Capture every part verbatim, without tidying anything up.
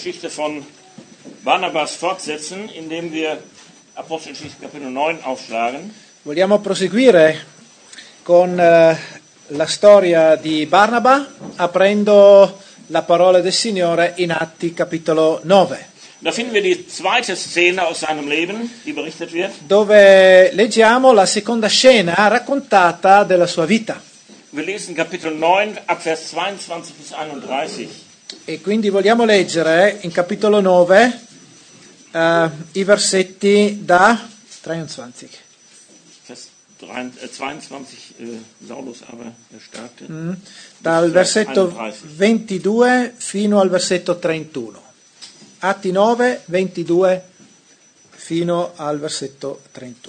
Geschichte von Barnabas fortsetzen, indem wir Apostelgeschichte Kapitel neun aufschlagen. Vogliamo proseguire con eh, la storia di Barnaba, aprendo la parola del Signore in Atti capitolo nove. Da finden wir die zweite Szene aus seinem Leben, die berichtet wird. Dove leggiamo la seconda scena raccontata della sua vita. Wir lesen Kapitel neun, ab Vers zweiundzwanzig bis einunddreißig. E quindi vogliamo leggere in capitolo nove eh, i versetti da dreiundzwanzig. Vers zweiundzwanzig, äh, Saulus aber erstarkte. Mm, dal versetto ventidue fino al versetto trentuno. Atti nove, ventidue fino al versetto trentuno.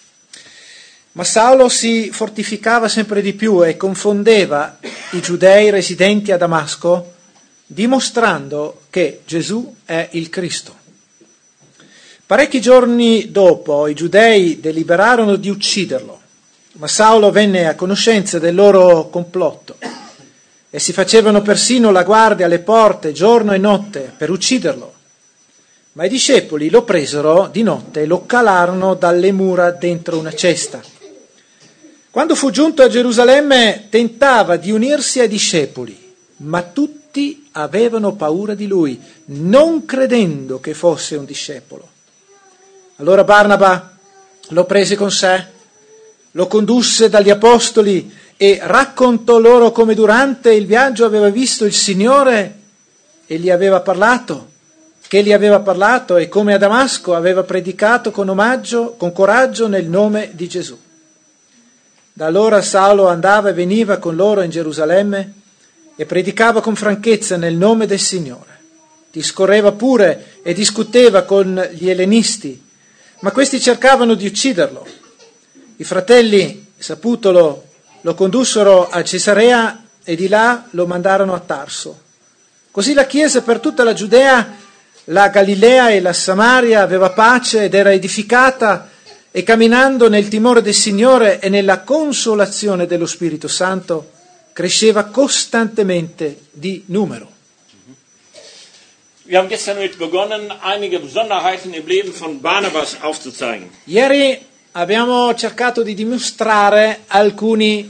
Ma Saulo si fortificava sempre di più e confondeva i giudei residenti a Damasco, dimostrando che Gesù è il Cristo. Parecchi giorni dopo i giudei deliberarono di ucciderlo, ma Saulo venne a conoscenza del loro complotto e si facevano persino la guardia alle porte giorno e notte per ucciderlo. Ma i discepoli lo presero di notte e lo calarono dalle mura dentro una cesta. Quando fu giunto a Gerusalemme tentava di unirsi ai discepoli, ma tutti avevano paura di lui, non credendo che fosse un discepolo. Allora Barnaba lo prese con sé, lo condusse dagli apostoli e raccontò loro come durante il viaggio aveva visto il Signore e gli aveva parlato, che gli aveva parlato e come a Damasco aveva predicato con omaggio, con coraggio nel nome di Gesù. Da allora Saulo andava e veniva con loro in Gerusalemme e predicava con franchezza nel nome del Signore. Discorreva pure e discuteva con gli ellenisti, ma questi cercavano di ucciderlo. I fratelli, saputolo, lo condussero a Cesarea e di là lo mandarono a Tarso. Così la Chiesa per tutta la Giudea, la Galilea e la Samaria aveva pace ed era edificata, e camminando nel timore del Signore e nella consolazione dello Spirito Santo cresceva costantemente di numero. Wir haben gestern damit begonnen, einige Besonderheiten im Leben von Barnabas aufzuzeigen. Ieri abbiamo cercato di dimostrare alcuni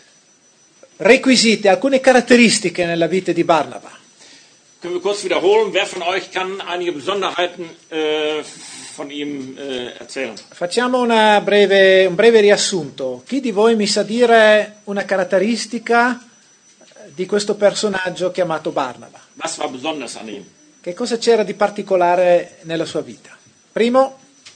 requisiti, alcune caratteristiche nella vita di Barnaba. Können wir kurz wiederholen, wer von euch kann einige Besonderheiten äh, von ihm äh, erzählen? Facciamo una breve, un breve riassunto. Chi di voi mi sa dire una caratteristica di questo personaggio chiamato Barnaba? Was war besonders an ihm? Che cosa c'era di particolare nella sua vita? Primo,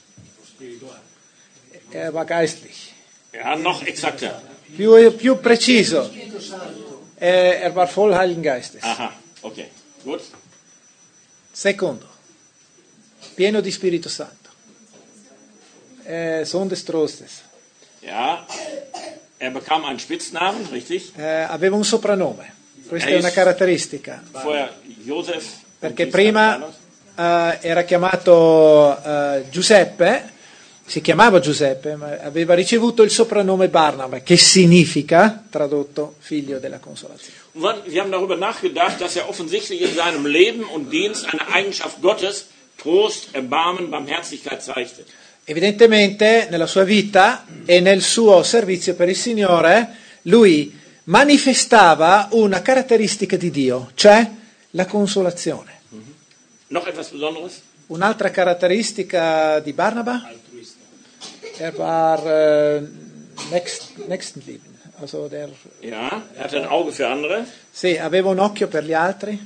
er war geistlich. Ja, noch exakter. Più, più preciso, er, er war voll Heiligen Geistes. Aha, okay, gut. Secondo, pieno di Spirito Santo. Eh, Sohn des Trostes. Ja, er bekam einen Spitznamen, richtig? Eh, aveva un soprannome. Questa è una caratteristica. Vorher Josef. Perché prima eh, era chiamato eh, Giuseppe, si chiamava Giuseppe, ma aveva ricevuto il soprannome Barnaba, che significa, tradotto, figlio della consolazione. Wir haben darüber nachgedacht, dass er offensichtlich in seinem Leben und Dienst eine Eigenschaft Gottes, Trost, Erbarmen, Barmherzigkeit zeigte. Evidentemente nella sua vita e nel suo servizio per il Signore lui manifestava una caratteristica di Dio, cioè la consolazione. Mhm. Noch etwas Besonderes? Un'altra caratteristica di Barnaba? Er war äh, next, Nächstenlieben. Also der, ja, er hatte ein Auge für andere. Sì, aveva un occhio per gli altri.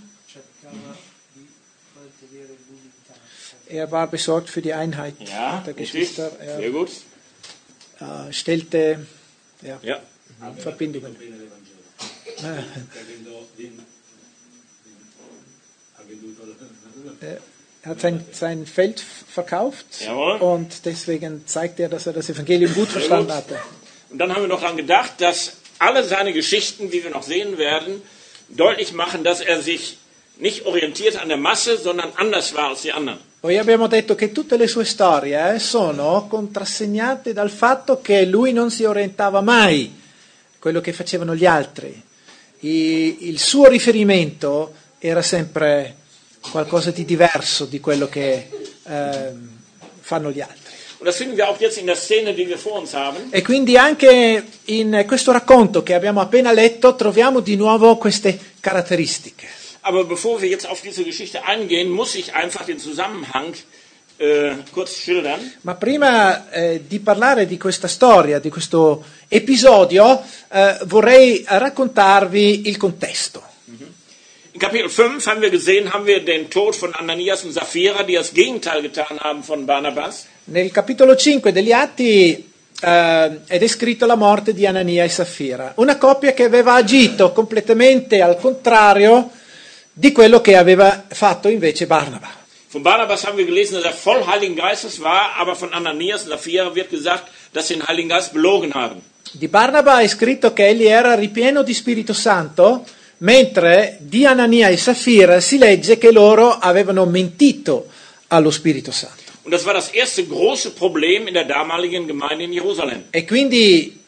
Er war besorgt für die Einheit ja, der Geschwister. Er sehr gut. Äh, stellte ja, ja. Verbindungen. Er hat sein, sein Feld verkauft. Jawohl. Und deswegen zeigt er, dass er das Evangelium gut verstanden hatte. Und dann haben wir noch daran gedacht, dass alle seine Geschichten, die wir noch sehen werden, deutlich machen, dass er sich nicht orientiert an der Masse, sondern anders war als die anderen. Poi abbiamo detto che tutte le sue storie eh, sono contrassegnate dal fatto che lui non si orientava mai a quello che facevano gli altri. I, il suo riferimento era sempre qualcosa di diverso di quello che eh, fanno gli altri. Und das finden wir auch jetzt in der Szene, die wir vor uns haben. E quindi anche in questo racconto che abbiamo appena letto troviamo di nuovo queste caratteristiche. Aber bevor wir jetzt auf diese Geschichte eingehen, muss ich einfach den Zusammenhang äh, kurz schildern. Ma prima eh, di parlare di questa storia, di questo episodio, eh, vorrei raccontarvi il contesto. In Kapitel fünf haben wir gesehen, haben wir den Tod von Ananias und Sapphira, die das Gegenteil getan haben von Barnabas. Nel capitolo cinque degli Atti eh, è descritto la morte di Anania e Saffira, una coppia che aveva agito completamente al contrario di quello che aveva fatto invece Barnaba. Von Barnabas haben wir gelesen, dass er voll Heiligen Geistes war, aber von Ananias und Sapphira wird gesagt, dass sie den Heiligen Geist belogen haben. Di Barnaba è scritto che egli era ripieno di Spirito Santo, mentre di Anania e Saffira si legge che loro avevano mentito allo Spirito Santo. Und das war das erste große Problem in der damaligen Gemeinde in Jerusalem. E quindi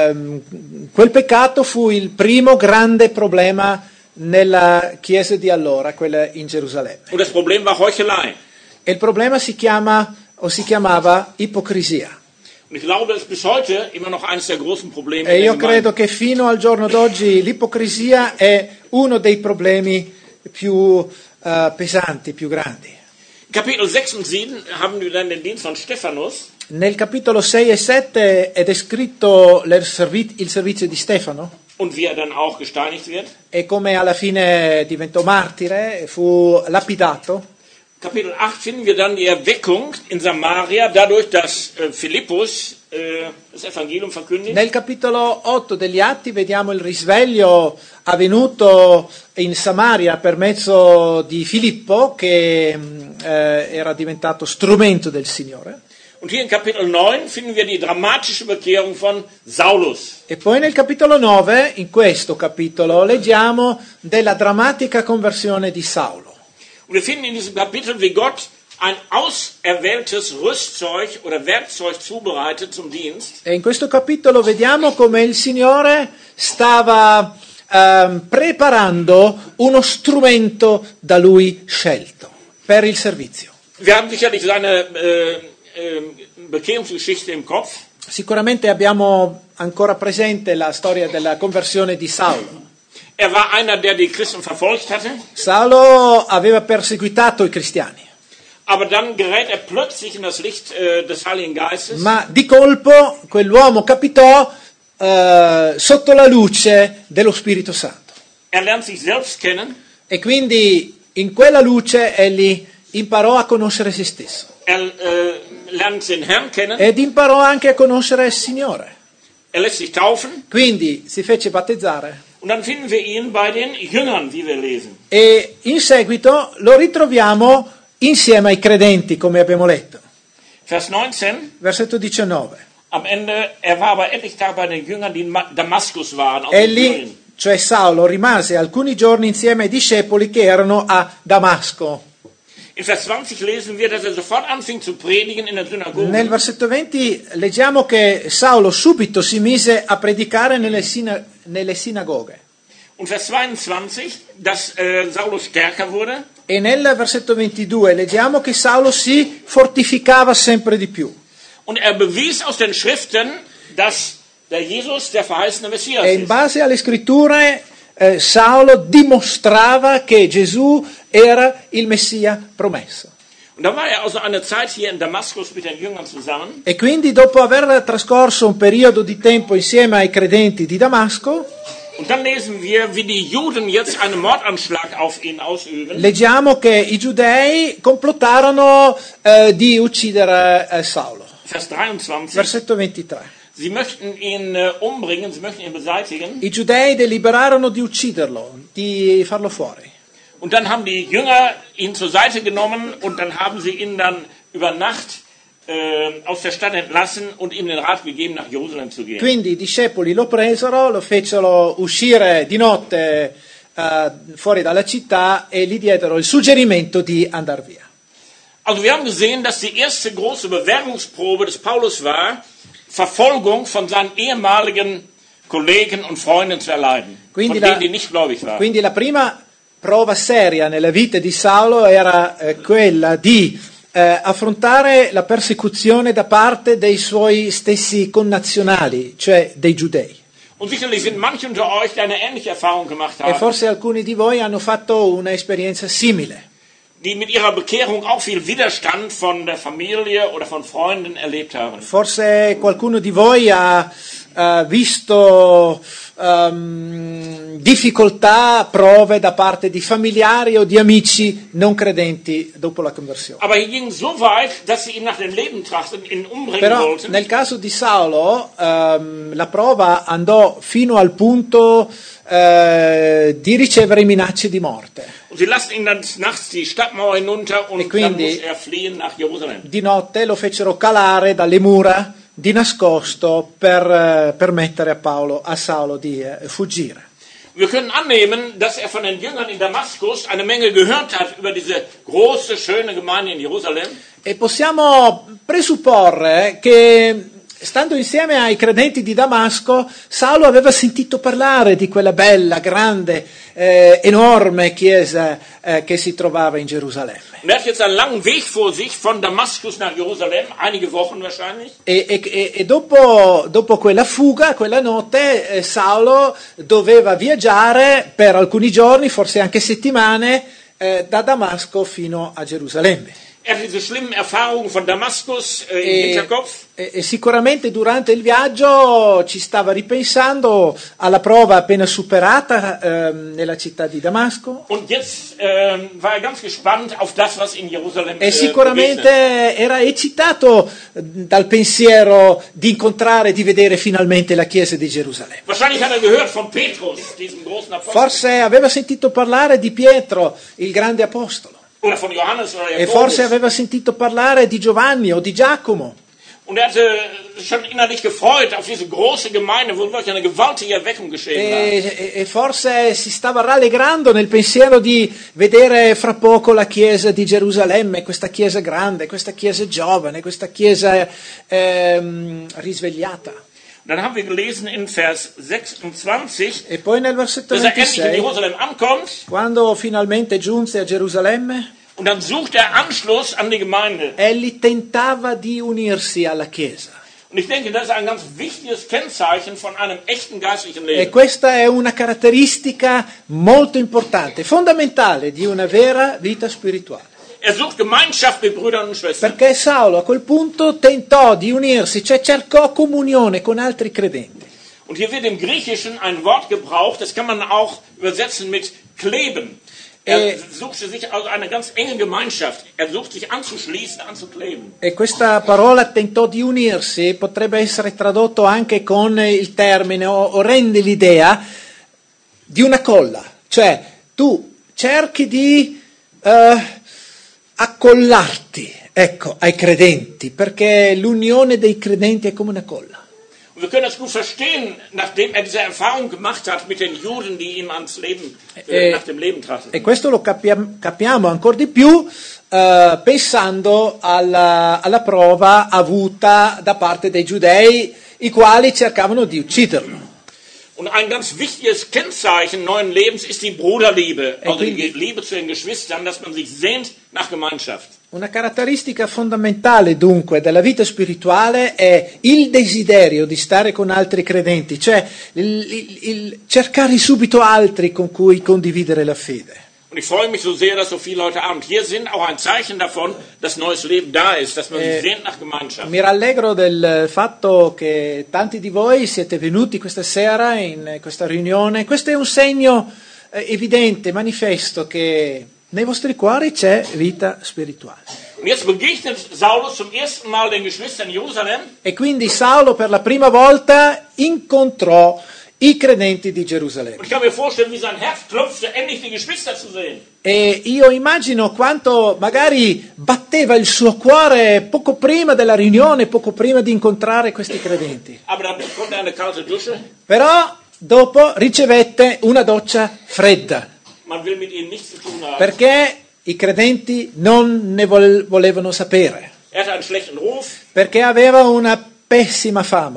ehm, quel peccato fu il primo grande problema nella chiesa di allora, quella in Gerusalemme. Und das Problem war Heuchelei. E il problema si chiama o si chiamava ipocrisia. Und ich glaube, das ist bis heute immer noch eines der großen Probleme E in io der credo Gemeinde. che fino al giorno d'oggi l'ipocrisia è uno dei problemi più eh, pesanti, più grandi. In Kapitel sechs und sieben haben wir dann den Dienst von Stephanus. Nel capitolo sei e sette è descritto il servi- il servizio di Stefano Und wie er dann auch gesteinigt wird. e come alla fine diventò martire, fu lapidato. Kapitel acht finden wir dann die Erweckung in Samaria, dadurch, dass äh, Philippus äh, das Evangelium verkündigt. Nel capitolo otto degli Atti vediamo il risveglio avvenuto in Samaria per mezzo di Filippo, che eh, era diventato strumento del Signore. Und hier in Kapitel neun finden wir die dramatische Bekehrung von Saulus. E poi nel capitolo nove, in questo capitolo, leggiamo della drammatica conversione di Saulo. Und wir finden in diesem Kapitel, wie Gott ein auserwähltes Rüstzeug oder Werkzeug zubereitet zum Dienst. E in questo capitolo vediamo come il Signore stava ehm, preparando uno strumento da Lui scelto per il servizio. Wir haben sicherlich seine äh, äh, Bekehrungsgeschichte im Kopf. Sicuramente abbiamo ancora presente la storia della conversione di Saulo. Er war einer, der die Christen verfolgt hatte. Saulo aveva perseguitato i cristiani, Aber dann gerät er plötzlich in das Licht äh, des Heiligen Geistes. ma di colpo quell'uomo capitò eh, sotto la luce dello Spirito Santo. Er lernt sich selbst kennen. E quindi in quella luce egli imparò a conoscere se stesso Er äh, lernt den Herrn kennen. ed imparò anche a conoscere il Signore. Er lässt sich taufen. Quindi si fece battezzare Und dann finden wir ihn bei den Jüngern, wie wir lesen. e in seguito lo ritroviamo insieme ai credenti, come abbiamo letto. Vers neunzehn. Versetto diciannove. Am Ende, er war aber etliche Tage bei den Jüngern, die in Ma- Damaskus waren. Aus dem Egli, Syrien. cioè Saulo, rimase alcuni giorni insieme ai discepoli che erano a Damasco. In Vers zwanzig lesen wir, dass er sofort anfing zu predigen in der Synagoge. Nel versetto venti leggiamo che Saulo subito si mise a predicare nelle, sina- nelle sinagoghe. Und Vers zweiundzwanzig, dass äh, Saulus stärker wurde. E nel versetto ventidue leggiamo che Saulo si fortificava sempre di più. Und er bewies aus den Schriften, dass der Jesus der verheißene Messias E in ist. base alle scritture eh, Saulo dimostrava che Gesù era il Messia promesso. Und dann war er also eine Zeit hier in Damaskus mit den Jüngern zusammen. E quindi dopo aver trascorso un periodo di tempo insieme ai credenti di Damasco, Und dann lesen wir, wie die Juden jetzt einen Mordanschlag auf ihn ausüben. leggiamo che i giudei complottarono eh, di uccidere eh, Saulo. Vers dreiundzwanzig. Versetto ventitré. Sie möchten ihn äh, umbringen, sie möchten ihn beseitigen. I giudei deliberarono di ucciderlo, di farlo fuori. Und dann haben die Jünger ihn zur Seite genommen und dann haben sie ihn dann über Nacht äh, aus der Stadt entlassen und ihm den Rat gegeben, nach Jerusalem zu gehen. Quindi i discepoli lo presero, lo fecero uscire di notte eh, fuori dalla città e gli diedero il suggerimento di andare via. Also wir haben gesehen, dass die erste große Bewährungsprobe des Paulus war, Verfolgung von seinen ehemaligen Kollegen und Freunden zu erleiden, Quindi von la- denen, die nicht gläubig waren. Quindi la prima prova seria nella vita di Saulo era eh, quella di eh, affrontare la persecuzione da parte dei suoi stessi connazionali, cioè dei giudei. Und sicherlich sind manche unter euch, die eine ähnliche Erfahrung gemacht E haben, forse alcuni di voi hanno fatto un'esperienza simile, die mit ihrer Bekehrung auch viel Widerstand von der Familie oder von Freunden erlebt haben. forse qualcuno di voi ha uh, visto um, difficoltà, prove da parte di familiari o di amici non credenti dopo la conversione. Aber hier ging es so weit, dass sie ihn nach dem Leben trachteten, ihn umbringen Però wollten. nel caso di Saulo um, la prova andò fino al punto uh, di ricevere minacce di morte. Und sie lassen ihn dann nachts die Stadtmauer hinunter und E quindi- dann muss er fliehen nach Jerusalem. Di notte lo fecero calare dalle mura di nascosto per eh, permettere a Paolo, a Saulo di eh, fuggire. Wir können annehmen, dass er von den Jüngern in Damaskus eine Menge gehört hat über diese große, schöne Gemeinde in Jerusalem. E possiamo presupporre che, stando insieme ai credenti di Damasco, Saulo aveva sentito parlare di quella bella, grande, eh, enorme chiesa eh, che si trovava in Gerusalemme. Und er hat jetzt einen langen Weg vor sich von Damaskus nach Jerusalem, einige Wochen wahrscheinlich. E, e, e dopo, dopo quella fuga, quella notte, eh, Saulo doveva viaggiare per alcuni giorni, forse anche settimane, eh, da Damasco fino a Gerusalemme. Er hat diese schlimmen Erfahrungen von Damaskus äh, im E, Hinterkopf. e- e sicuramente durante il viaggio ci stava ripensando alla prova appena superata ehm, nella città di Damasco. Und jetzt ähm, war er ganz gespannt auf das, was in Jerusalem E äh, sicuramente begegnet. era eccitato eh, dal pensiero di incontrare, di vedere finalmente la chiesa di Gerusalemme. Wahrscheinlich hat er gehört von Petrus, diesem großen Apostel. Forse aveva sentito parlare di Pietro, il grande apostolo, Oder von Johannes oder e Jakobus. forse aveva sentito parlare di Giovanni o di Giacomo. Und er hatte sich schon innerlich gefreut auf diese große Gemeinde, wo wirklich eine gewaltige Erweckung geschehen war. E, e- e forse si stava rallegrando nel pensiero di vedere fra poco la chiesa di Gerusalemme, questa chiesa grande, questa chiesa giovane, questa chiesa ehm, risvegliata. Und dann haben wir gelesen in Vers sechsundzwanzig, E poi nel versetto dass er endlich in ventisei, Jerusalem ankommt quando finalmente giunse a Gerusalemme, und dann sucht er Anschluss an die Gemeinde. egli tentava di unirsi alla chiesa. Und ich denke, das ist ein ganz wichtiges Kennzeichen von einem echten geistlichen E Leben. questa è una caratteristica molto importante, fondamentale di una vera vita spirituale. Er sucht Gemeinschaft mit Brüdern und Schwestern. Perché Saulo a quel punto tentò di unirsi, cioè cercò comunione con altri credenti. Und hier wird im Griechischen ein Wort gebraucht, das kann man auch übersetzen mit kleben. Er Eh. suchte sich also eine ganz enge Gemeinschaft. Er sucht sich anzuschließen, anzukleben. E questa parola tentò di unirsi potrebbe essere tradotto anche con il termine o, o rende l'idea di una colla, cioè tu cerchi di eh, accollarti, ecco, ai credenti, perché l'unione dei credenti è come una colla. Und wir können das gut verstehen, nachdem er diese Erfahrung gemacht hat mit den Juden, die ihm ans Leben, äh, Eh, nach dem Leben trachteten. E questo lo capia- capiamo ancora di più eh, pensando alla, alla prova avuta da parte dei giudei, i quali cercavano di ucciderlo. Und ein ganz wichtiges Kennzeichen neuen Lebens ist die Bruderliebe, E also die quindi- Liebe zu den Geschwistern, dass man sich sehnt nach Gemeinschaft. Una caratteristica fondamentale dunque della vita spirituale è il desiderio di stare con altri credenti, cioè il, il- il cercare subito altri con cui condividere la fede. Und ich freue mich so sehr, dass so viele Leute Abend hier sind, auch ein Zeichen davon, dass neues Leben da ist, dass man Eh, sich sehnt nach Gemeinschaft. Mi rallegro del fatto che tanti di voi siete venuti questa sera in questa riunione. Questo è un segno eh, evidente, manifesto, che nei vostri cuori c'è vita spirituale. Und jetzt begegnet Saulus zum ersten Mal den Geschwistern in Jerusalem E quindi Saulo per la prima volta incontrò i credenti di Gerusalemme. und ich kann mir vorstellen, wie sein Herz klopfte, endlich die Geschwister zu sehen. E io immagino quanto magari batteva il suo cuore poco prima della riunione, poco prima di incontrare questi credenti. Aber dann kommt er eine kalte Dusche. Però dopo ricevette una doccia fredda, Man will mit ihnen nichts zu tun haben. perché i credenti non ne vol- volevano sapere, Er hatte einen schlechten Ruf. perché aveva una pessima fama.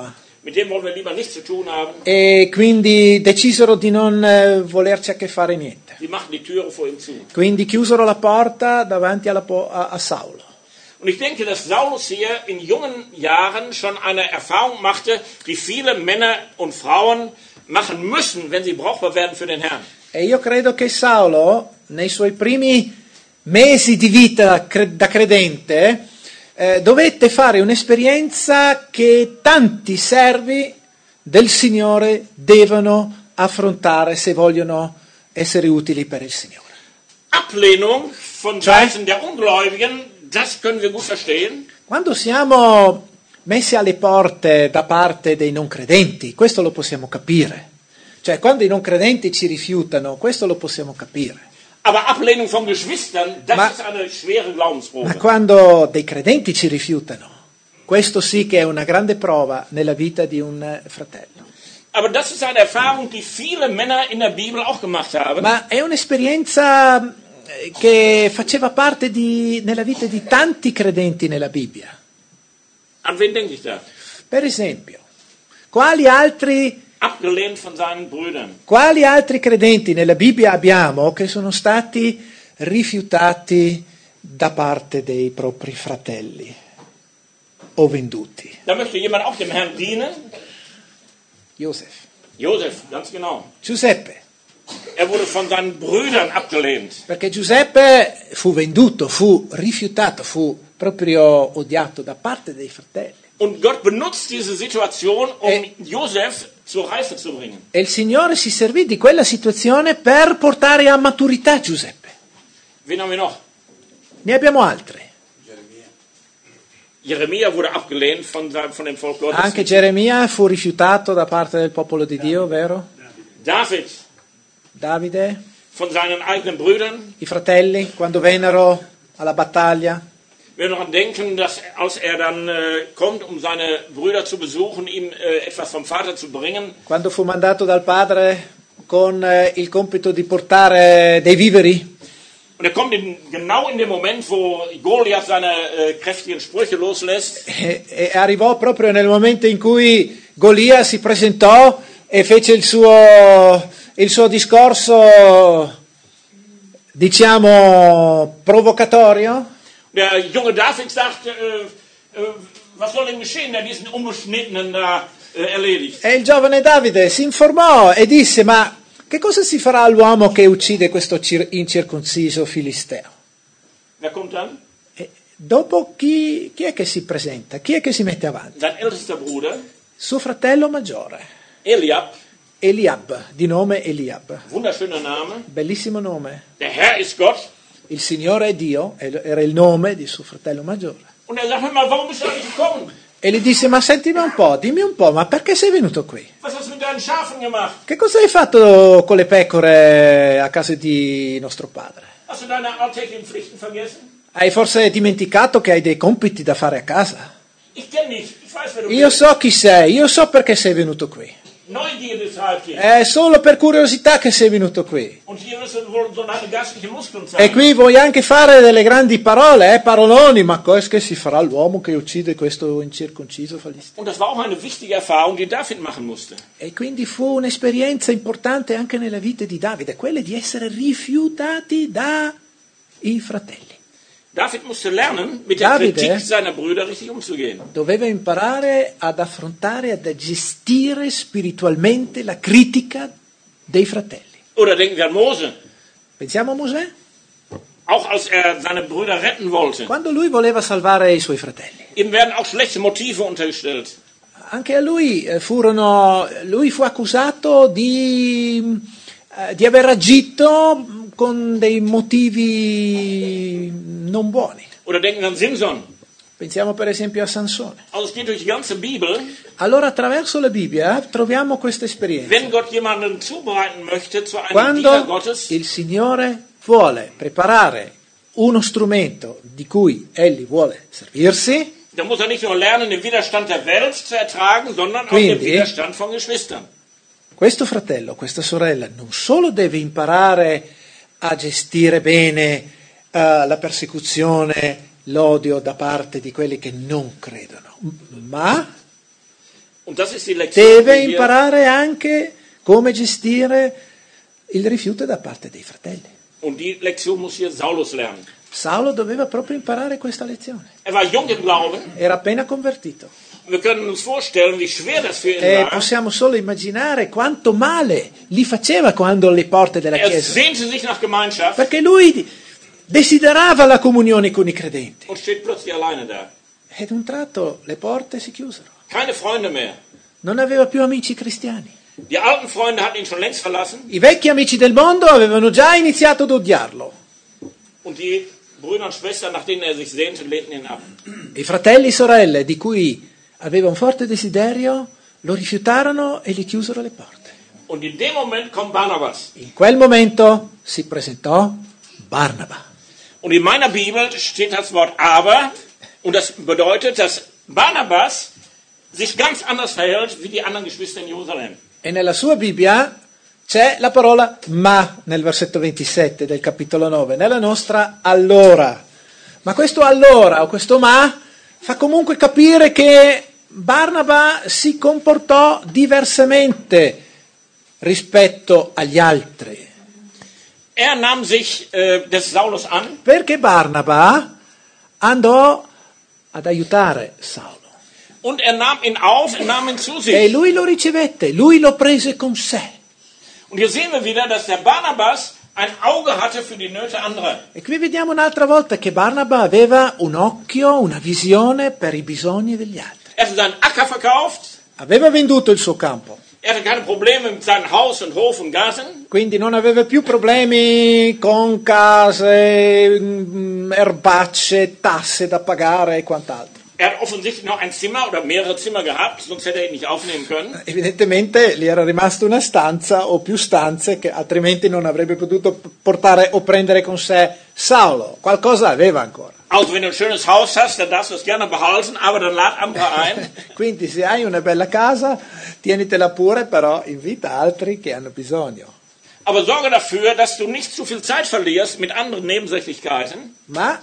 Mit dem wollen wir lieber nichts zu tun haben. E quindi decisero di non eh, volerci a che fare niente. Sie machten die Türe vor ihm zu. Quindi chiusero la porta davanti alla po- a, a Saulo. Und ich denke, dass Saulus hier in jungen Jahren schon eine Erfahrung machte, die viele Männer und Frauen machen müssen, wenn sie brauchbar werden für den Herrn. E io credo che Saulo, nei suoi primi mesi di vita cre- da credente, eh, dovette fare un'esperienza che tanti servi del Signore devono affrontare se vogliono essere utili per il Signore. Ablehnung von Cioè? Seiten der Ungläubigen, das können wir gut verstehen. Quando siamo messi alle porte da parte dei non credenti, questo lo possiamo capire. Cioè, quando i non credenti ci rifiutano, questo lo possiamo capire. Aber Ablehnung von Geschwistern, das Ma- ist eine schwere Glaubensprobe. Ma quando dei credenti ci rifiutano, questo sì che è una grande prova nella vita di un eh, fratello. Aber das ist eine Erfahrung, die viele Männer in der Bibel auch gemacht haben. Ma è un'esperienza eh, che faceva parte di, nella vita di tanti credenti nella Bibbia. An wen denke ich da? Per esempio, quali altri, Abgelehnt von seinen Brüdern. quali altri credenti nella Bibbia abbiamo che sono stati rifiutati da parte dei propri fratelli o venduti? Da möchte jemand auch dem Herrn dienen. Josef. Josef, ganz genau. Giuseppe. Er wurde von seinen Brüdern abgelehnt. Perché Giuseppe fu venduto, fu rifiutato, fu proprio odiato da parte dei fratelli. Und Gott benutzt diese Situation, um Eh. Josef zur Reife zu bringen. E il Signore si servì di quella situazione per portare a maturità Giuseppe. Wen haben wir noch? Ne abbiamo altre. Jeremia wurde abgelehnt von, sein- von dem Volk Gottes. Anche Geremia fu rifiutato da parte del popolo di Dio, vero? David Davide, von seinen eigenen Brüdern. i fratelli, quando vennero alla battaglia. Wir daran denken, dass als er dann äh, kommt, um seine Brüder zu besuchen, ihm äh, etwas vom Vater zu bringen, Quando fu mandato dal padre con eh, il compito di portare dei viveri. und er kommt in, genau in dem Moment, wo Goliath seine äh, kräftigen Sprüche loslässt, E, e arrivò proprio nel momento in cui Golia si presentò e fece il suo, il suo discorso, diciamo, provocatorio. der junge David sagt, äh, äh, was soll denn geschehen, der diesen Unbeschnittenen da äh, erledigt? E il giovane Davide si informò e disse: ma che cosa si farà all'uomo che uccide questo cir- incirconciso filisteo? Wer kommt dann? E dopo chi, chi è che si presenta? Chi è che si mette avanti? Sein ältester Bruder, Suo fratello maggiore, Eliab, Eliab, di nome Eliab. wunderschöner Name, Bellissimo nome. der Herr ist Gott. Il Signore è Dio, era il nome di suo fratello maggiore. Und er sagt, hör mal, warum bist du eigentlich gekommen? E gli disse: ma sentimi un po', dimmi un po', ma perché sei venuto qui? Was hast du mit deinen Schafen gemacht? Che cosa hai fatto con le pecore a casa di nostro padre? Hast du deine alltäglichen Pflichten vergessen? Hai forse dimenticato che hai dei compiti da fare a casa? Ich kenne dich, ich weiß, wer du Io bist. so chi sei, io so perché sei venuto qui. Neugierde treibt dich. È solo per curiosità che sei venuto qui. Und hier müssen wohl so deine geistlichen Muskeln E zeigen. qui vuoi anche fare delle grandi parole, eh, paroloni, ma cosa che si farà l'uomo che uccide questo incirconciso filisteo? Und das war auch eine wichtige Erfahrung, die David machen musste. E quindi fu un'esperienza importante anche nella vita di Davide, quella di essere rifiutati dai fratelli. David musste lernen, mit der Davide? Kritik seiner Brüder richtig umzugehen. Doveva imparare ad affrontare, ad gestire spiritualmente la critica dei fratelli. Oder denken wir an Mose. Pensiamo a Mosè? Auch als er seine Brüder retten wollte. Quando lui voleva salvare i suoi fratelli. Ihm werden auch schlechte Motive untergestellt. Anche a lui eh, furono, lui fu accusato di, eh, di aver agito con dei motivi non buoni. Oder denken wir an Simson. Pensiamo per esempio a Sansone. Also es geht durch die ganze Bibel. Allora attraverso la Bibbia troviamo questa esperienza. Wenn Gott jemanden zubereiten möchte zu einem Diener Quando Gottes, il Signore vuole preparare uno strumento di cui egli vuole servirsi, dann muss er nicht nur lernen, den Widerstand der Welt zu ertragen, sondern auch den Quindi- Widerstand von Geschwistern. questo fratello, questa sorella non solo deve imparare a gestire bene eh, la persecuzione, l'odio da parte di quelli che non credono, ma Und das ist die Lektion, deve die wir- imparare anche come gestire il rifiuto da parte dei fratelli. Und die Lektion muss hier Saulus lernen. Saulo doveva proprio imparare questa lezione. Er war jung im Glauben. Era appena convertito. Wir können uns vorstellen, wie schwer das für ihn E war. possiamo solo immaginare quanto male gli faceva quando alle porte della Er chiesa. sehnte sich nach Gemeinschaft Perché lui desiderava la comunione con i credenti. und steht plötzlich alleine da. Ed un tratto le porte si chiusero. Keine Freunde mehr. Non aveva più amici cristiani. Die alten Freunde hatten ihn schon längst verlassen I vecchi amici del mondo avevano già iniziato ad odiarlo. und die Brüder und Schwestern, nach denen er sich sehnte, lehnten ihn ab. I fratelli e sorelle di cui aveva un forte desiderio lo rifiutarono e gli chiusero le porte. Und in dem Moment kommt Barnabas. In quel momento si presentò Barnaba. Und in meiner Bibel steht das Wort aber, und das bedeutet, dass Barnabas sich ganz anders verhält wie die anderen Geschwister in Jerusalem. E nella sua Bibbia c'è la parola ma nel versetto ventisette del capitolo nove, nella nostra allora. Ma questo allora o questo ma fa comunque capire che Barnaba si comportò diversamente rispetto agli altri. Er nahm sich äh, des Saulus an Perché Barnaba andò ad aiutare Saulo. und er nahm ihn auf, er nahm ihn zu E sich. lui lo ricevette, lui lo prese con sé. Und hier sehen wir wieder, dass der Barnabas ein Auge hatte für die Nöte anderer. E qui vediamo un'altra volta che Barnaba aveva un occhio, una visione per i bisogni degli altri. Er hatte seinen Acker verkauft, Aveva venduto il suo campo, er hatte keine Probleme mit seinem Haus und Hof und Garten. quindi non aveva più problemi con case, mm, erbacce, tasse da pagare e quant'altro. Er hat offensichtlich noch ein Zimmer oder mehrere Zimmer gehabt, sonst hätte er ihn nicht aufnehmen können. Evidentemente gli era rimasta una stanza o più stanze che altrimenti non avrebbe potuto portare o prendere con sé Saulo. Qualcosa aveva ancora. Also wenn du ein schönes Haus hast, dann darfst du es gerne behalten, aber dann lad andere ein. Quindi se hai una bella casa, tienitela pure, però invita altri che hanno bisogno. Aber sorge dafür, dass du nicht zu viel Zeit verlierst mit anderen Nebensächlichkeiten. Ma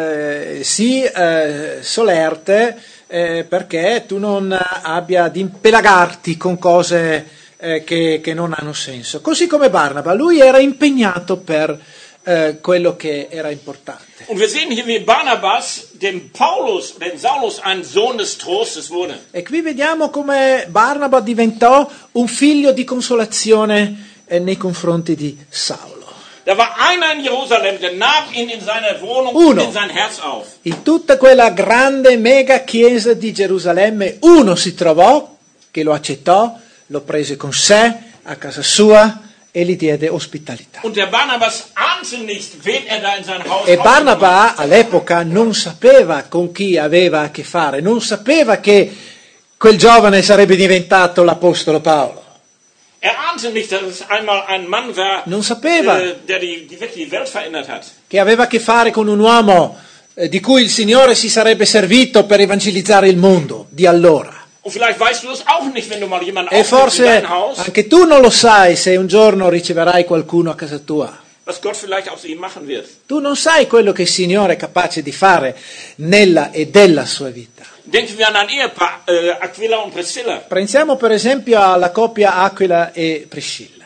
eh, sii eh, solerte eh, perché tu non abbia ad impelagarti con cose eh, che, che non hanno senso. Così come Barnaba, lui era impegnato per eh, quello che era importante. Und wir sehen hier, wie Barnabas dem Paulus, dem Saulus, ein Sohn des Trostes wurde. E qui vediamo come Barnaba diventò un figlio di consolazione eh, nei confronti di Saulo. Da war einer in Jerusalem, der nahm ihn in seine Wohnung Uno. und in sein Herz auf. In tutta quella grande mega chiesa di Gerusalemme uno si trovò che lo accettò, lo prese con sé a casa sua e gli diede ospitalità. Und der Barnabas ahnte nicht, wen er da in sein Haus E aufgenommen Barnaba all'epoca non sapeva con chi aveva a che fare, non sapeva che quel giovane sarebbe diventato l'apostolo Paolo. Er ahnte nicht, dass es einmal ein Mann war, Non sapeva äh, der die, die wirklich die Welt verändert hat. che aveva a che fare con un uomo eh, di cui il Signore si sarebbe servito per evangelizzare il mondo di allora. Und vielleicht weißt du es auch nicht, wenn du mal jemanden E aufnimmst in forse dein Haus, anche tu non lo sai se un giorno riceverai qualcuno a casa tua. was Gott vielleicht aus ihm machen wird. Tu non sai quello che il Signore è capace di fare nella e della sua vita. Denken wir an ein Ehepaar, äh, Aquila und Priscilla. Pensiamo per esempio alla coppia Aquila e Priscilla.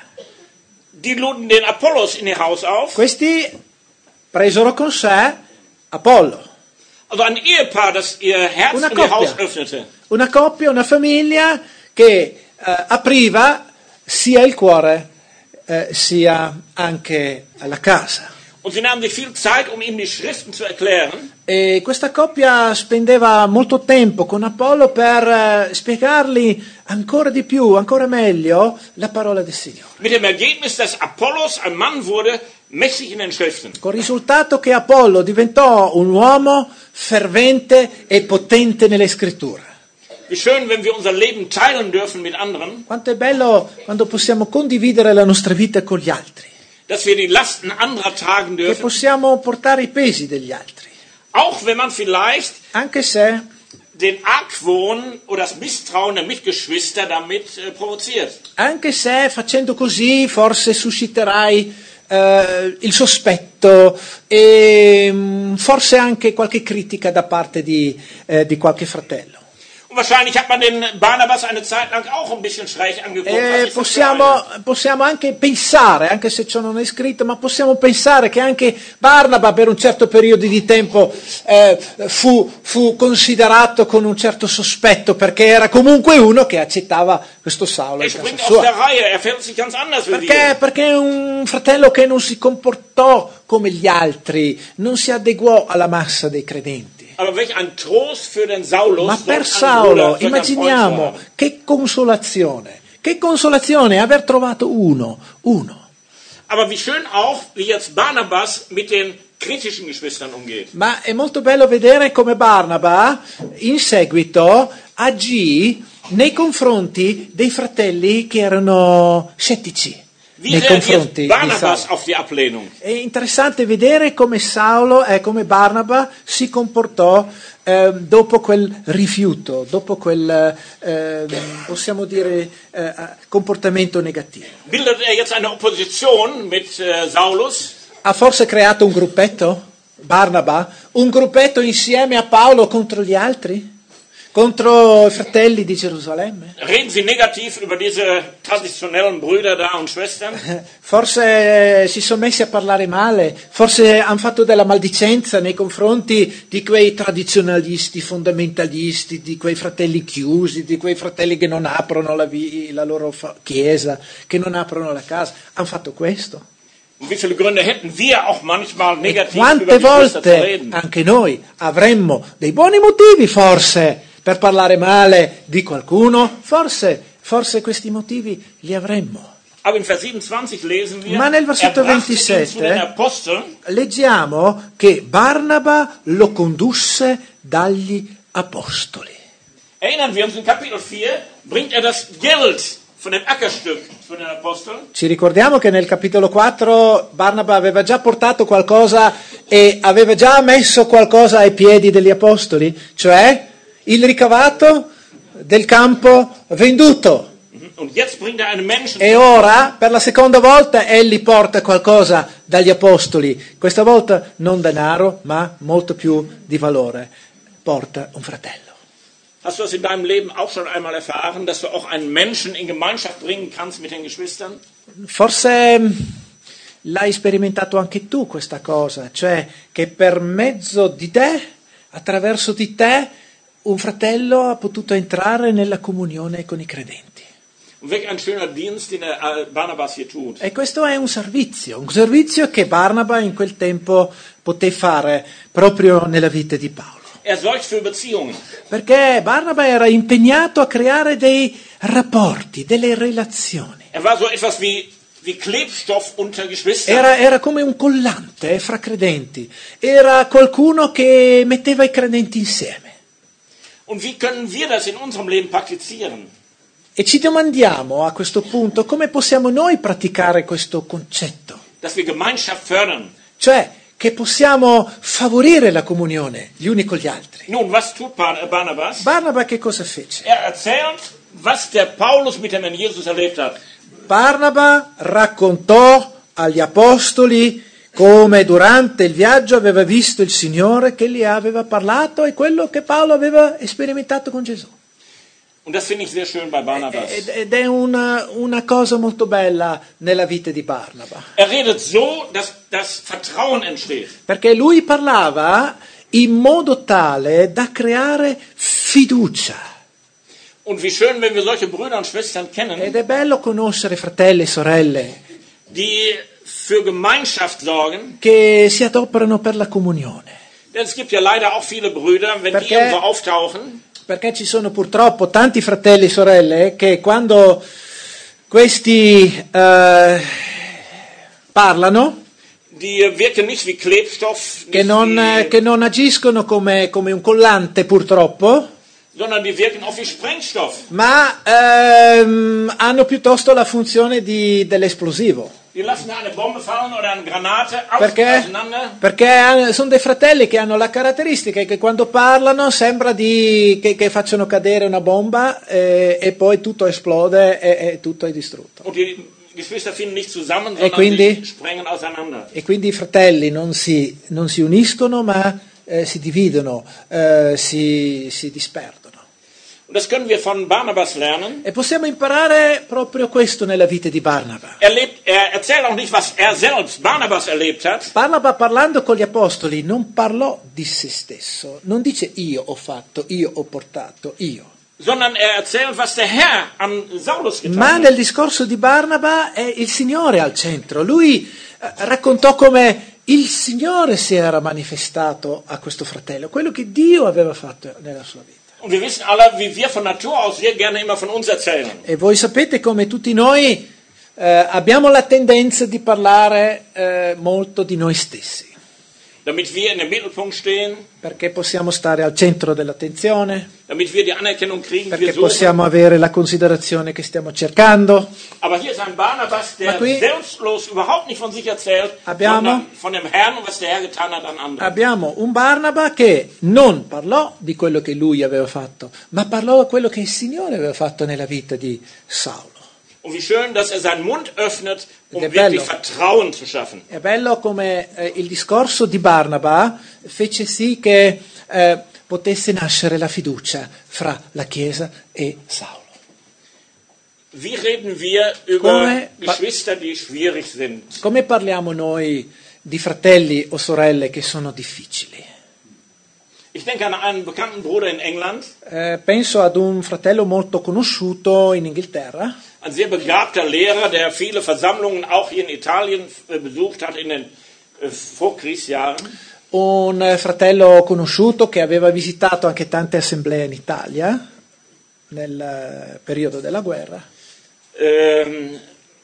Die luden den Apollos in ihr Haus auf. Questi presero con sé Apollo, Also ein Ehepaar, das ihr Herz Una und ihr Haus coppia. öffnete. una coppia, una famiglia che eh, apriva sia il cuore eh, sia anche la casa. Und sie nahmen sich viel Zeit, um ihm die Schriften zu erklären. E questa coppia spendeva molto tempo con Apollo per eh, spiegargli ancora di più, ancora meglio la parola del Signore. Mit dem Ergebnis, dass Apollos ein Mann wurde, mächtig in den Schriften. Col risultato che Apollo diventò un uomo fervente e potente nelle scritture. Wie schön, wenn wir unser Leben teilen dürfen mit anderen, Quanto è bello quando possiamo condividere la nostra vita con gli altri, dass wir die Lasten anderer tragen che dürfen, possiamo portare i pesi degli altri, auch wenn man vielleicht anche se, den Argwohn oder das Misstrauen der Mitgeschwister damit äh, provoziert. anche se facendo così forse susciterai eh, il sospetto e mm, forse anche qualche critica da parte di, eh, di qualche fratello. Wahrscheinlich hat man den Barnabas eine Zeit lang auch ein bisschen schräg angeguckt. E possiamo, possiamo anche pensare, anche se ciò non è scritto, ma possiamo pensare che anche Barnaba per un certo periodo di tempo eh, fu, fu considerato con un certo sospetto, perché era comunque uno che accettava questo Saulo in casa sua. Perché, perché è un fratello che non si comportò come gli altri, non si adeguò alla massa dei credenti. Ma per Saulo, immaginiamo che consolazione, che consolazione aver trovato uno, uno. Aber wie schön auch, wie jetzt Barnabas mit den kritischen Geschwistern umgeht. Ma è molto bello vedere come Barnaba in seguito agì nei confronti dei fratelli che erano scettici. Wie reagiert Barnabas auf die Ablehnung? È interessante vedere come Saulo e eh, come Barnaba si comportò eh, dopo quel rifiuto, dopo quel, eh, possiamo dire, eh, comportamento negativo. Bildet er jetzt eine Opposition mit äh, Saulus? Ha forse creato un gruppetto, Barnaba? Un gruppetto insieme a Paolo contro gli altri? Contro i fratelli di Gerusalemme? Reden Sie negativ über diese traditionellen Brüder da und Schwestern? Forse si sono messi a parlare male, forse hanno fatto della maldicenza nei confronti di quei tradizionalisti, fondamentalisti, di quei fratelli chiusi, di quei fratelli che non aprono la, vi- la loro fa- chiesa, che non aprono la casa. Hanno fatto questo. Wie viele Gründe hätten wir auch manchmal negativ E quante über die Geschwister zu volte reden? anche noi avremmo dei buoni motivi forse per parlare male di qualcuno? Forse, forse questi motivi li avremmo. Aber in Vers siebenundzwanzig lesen wir, Ma nel versetto er brachte ihn zu den ventisette Aposteln, leggiamo che Barnaba lo condusse dagli apostoli. erinnern wir uns, in Kapitel vier bringt er das Geld von dem Ackerstück zu den Aposteln. Ci ricordiamo che nel capitolo quattro Barnaba aveva già portato qualcosa e aveva già messo qualcosa ai piedi degli apostoli, cioè il ricavato del campo venduto. Und jetzt bringt er einen Menschen, E ora, per la seconda volta, egli porta qualcosa dagli apostoli. Questa volta non denaro, ma molto più di valore. Porta un fratello. Hast du das in deinem Leben auch schon einmal erfahren, dass du auch einen Menschen in Gemeinschaft bringen kannst mit den Geschwistern? Forse l'hai sperimentato anche tu questa cosa, cioè che per mezzo di te, attraverso di te, un fratello ha potuto entrare nella comunione con i credenti. Und welch ein schöner Dienst, den der Barnabas hier tut. E questo è un servizio, un servizio che Barnaba in quel tempo poté fare proprio nella vita di Paolo. Er sorgt für Beziehungen. Perché Barnaba era impegnato a creare dei rapporti, delle relazioni. Er war so etwas wie, wie Klebstoff unter Geschwistern. Era, era come un collante fra credenti, era qualcuno che metteva i credenti insieme. Und wie können wir das in unserem Leben praktizieren? E ci domandiamo a questo punto come possiamo noi praticare questo concetto, Dass wir Gemeinschaft fördern. cioè che possiamo favorire la comunione gli uni con gli altri. Nun, was tut Bar- Barnabas? Barnaba che cosa fece? Er erzählt, was der Paulus mit dem Herrn Jesus erlebt hat. Barnaba raccontò agli apostoli come durante il viaggio aveva visto il Signore, che gli aveva parlato e quello che Paolo aveva sperimentato con Gesù. Und das finde ich sehr schön bei Barnabas. Ed ed è una, una cosa molto bella nella vita di Barnaba, Er redet so, dass das Vertrauen entsteht. perché lui parlava in modo tale da creare fiducia. Und wie schön, wenn wir solche Brüder und Schwestern kennen, Ed è bello conoscere fratelli e sorelle die für Gemeinschaft sorgen. che si adoperano per la comunione. Denn es gibt ja leider auch viele Brüder, wenn die Perché- irgendwo auftauchen, Perché ci sono purtroppo tanti fratelli e sorelle che quando questi eh, parlano, die wirken nicht wie Klebstoff, che nicht non, wie, che non agiscono come, come un collante purtroppo, sondern die wirken auch wie Sprengstoff. ma ehm, hanno piuttosto la funzione di, dell'esplosivo. Die lassen eine Bombe fallen oder eine Granate aus, Perché? auseinander. Perché sono dei fratelli che hanno la caratteristica che quando parlano sembra di, che, che facciano cadere una bomba eh, e poi tutto esplode e, e tutto è distrutto. Und die Geschwister finden nicht zusammen, E sondern quindi? sie sprengen auseinander. E quindi i fratelli non si, non si uniscono ma eh, si dividono, eh, si, si disperdono. Und das können wir von Barnabas lernen. E possiamo imparare proprio questo nella vita di Barnaba. Er, lebt, er erzählt auch nicht, was er selbst, Barnabas, erlebt hat. Barnaba, parlando con gli apostoli, non parlò di se stesso, non dice io ho fatto, io ho portato, io. Sondern er erzählt, was der Herr an Saulus getan Ma hat. nel discorso di Barnaba è il Signore al centro. Lui eh, raccontò come il Signore si era manifestato a questo fratello, quello che Dio aveva fatto nella sua vita. Und wir wissen alle, wie wir von Natur aus sehr gerne immer von uns erzählen. E voi sapete come tutti noi eh, abbiamo la tendenza di parlare eh, molto di noi stessi, Damit wir in dem Mittelpunkt stehen, perché possiamo stare al centro dell'attenzione, damit wir die Anerkennung kriegen, die perché wir suchen. possiamo avere la considerazione che stiamo cercando. Aber hier ist ein Barnabas, der Ma qui selbstlos überhaupt nicht von sich erzählt, abbiamo- sondern von dem Herrn und was der Herr getan hat an anderen. Abbiamo un Barnaba che non parlò di quello che lui aveva fatto, ma parlò di quello che il Signore aveva fatto nella vita di Saulo. Und wie schön, dass er seinen Mund öffnet, um Ed è wirklich bello. Vertrauen zu schaffen. È bello come eh, il discorso di Barnaba fece sì che eh, potesse nascere la fiducia fra la Chiesa e Saulo. Wie reden wir über Come- Geschwister, die schwierig sind? Come parliamo noi di fratelli o sorelle che sono difficili? Ich denke an einen bekannten Bruder in England, Eh, penso ad un fratello molto conosciuto in Inghilterra, ein sehr begabter Lehrer, der viele Versammlungen auch hier in Italien äh, besucht hat in den äh, Vorkriegsjahren. un eh, fratello conosciuto che aveva visitato anche tante assemblee in Italia nel eh, periodo della guerra. Ähm,